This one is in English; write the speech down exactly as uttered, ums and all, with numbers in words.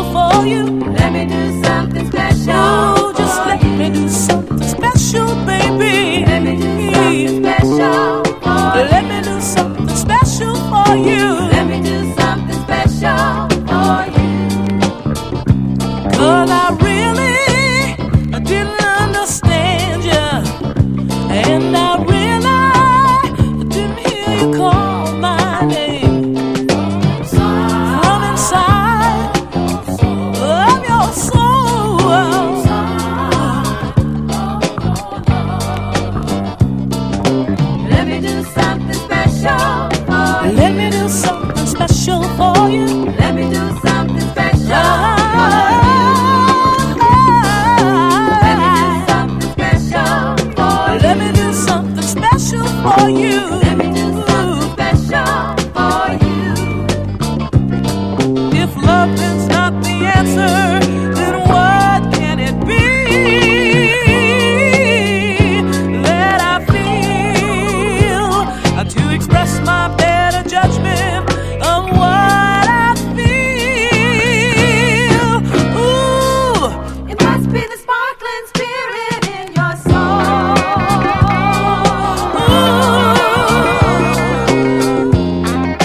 for you. Let me do something special. Oh, just let me do something special, baby. Let me do something special. Let me do something special for you.